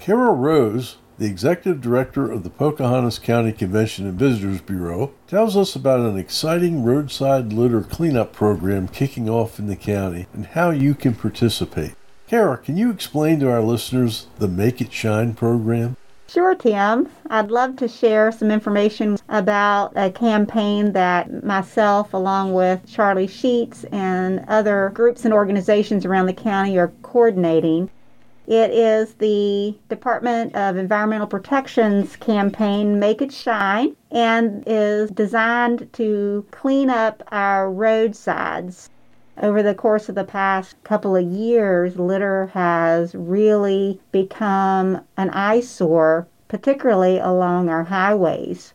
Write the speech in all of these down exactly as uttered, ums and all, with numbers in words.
Kara Rose, the Executive Director of the Pocahontas County Convention and Visitors Bureau, tells us about an exciting roadside litter cleanup program kicking off in the county and how you can participate. Kara, can you explain to our listeners the Make It Shine program? Sure, Tim. I'd love to share some information about a campaign that myself, along with Charlie Sheets and other groups and organizations around the county, are coordinating. It is the Department of Environmental Protection's campaign, Make It Shine, and is designed to clean up our roadsides. Over the course of the past couple of years, litter has really become an eyesore, particularly along our highways.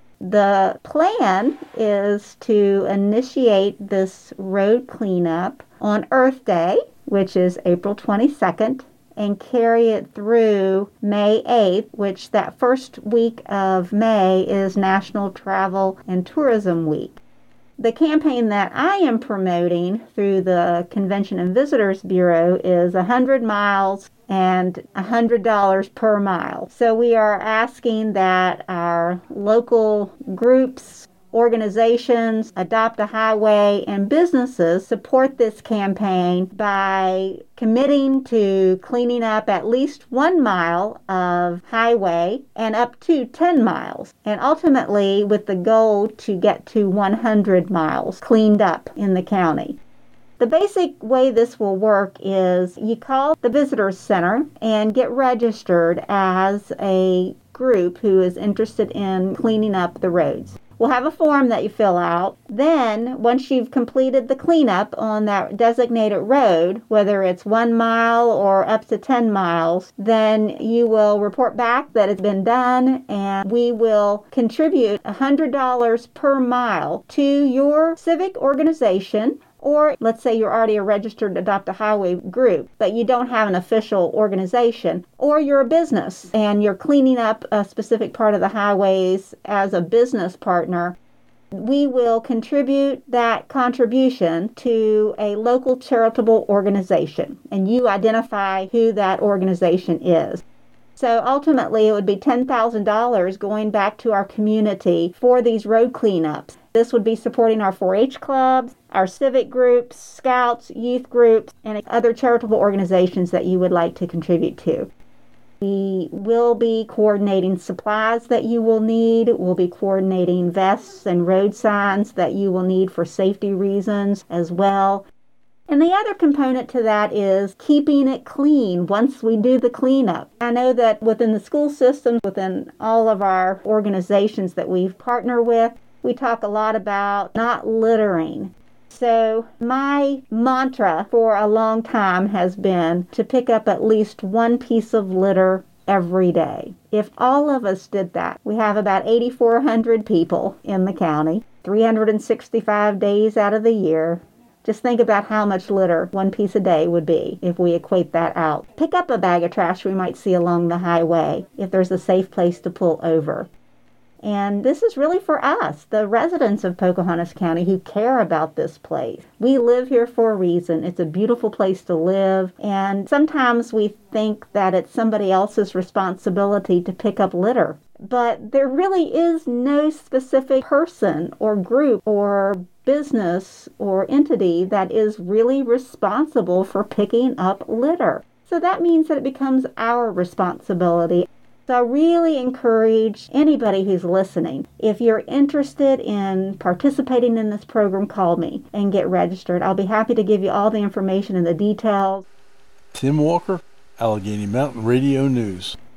The plan is to initiate this road cleanup on Earth Day, which is April twenty-second, and carry it through May eighth, which that first week of May is National Travel and Tourism Week. The campaign that I am promoting through the Convention and Visitors Bureau is one hundred miles and one hundred dollars per mile. So we are asking that our local groups, organizations, Adopt a Highway, and businesses support this campaign by committing to cleaning up at least one mile of highway and up to ten miles, and ultimately with the goal to get to one hundred miles cleaned up in the county. The basic way this will work is you call the Visitors Center and get registered as a group who is interested in cleaning up the roads. We'll have a form that you fill out. Then, once you've completed the cleanup on that designated road, whether it's one mile or up to ten miles, then you will report back that it's been done, and we will contribute one hundred dollars per mile to your civic organization. Or let's say you're already a registered Adopt a Highway group, but you don't have an official organization, or you're a business and you're cleaning up a specific part of the highways as a business partner. We will contribute that contribution to a local charitable organization, and you identify who that organization is. So ultimately, it would be ten thousand dollars going back to our community for these road cleanups. This would be supporting our four H clubs, our civic groups, scouts, youth groups, and other charitable organizations that you would like to contribute to. We will be coordinating supplies that you will need. We'll be coordinating vests and road signs that you will need for safety reasons as well. And the other component to that is keeping it clean once we do the cleanup. I know that within the school system, within all of our organizations that we partner with, we talk a lot about not littering. So my mantra for a long time has been to pick up at least one piece of litter every day. If all of us did that, we have about eight thousand four hundred people in the county, three hundred sixty-five days out of the year. Just think about how much litter one piece a day would be if we equate that out. Pick up a bag of trash we might see along the highway if there's a safe place to pull over. And this is really for us, the residents of Pocahontas County who care about this place. We live here for a reason. It's a beautiful place to live. And sometimes we think that it's somebody else's responsibility to pick up litter. But there really is no specific person or group or business or entity that is really responsible for picking up litter. So that means that it becomes our responsibility. So I really encourage anybody who's listening, if you're interested in participating in this program, call me and get registered. I'll be happy to give you all the information and the details. Tim Walker, Allegheny Mountain Radio News.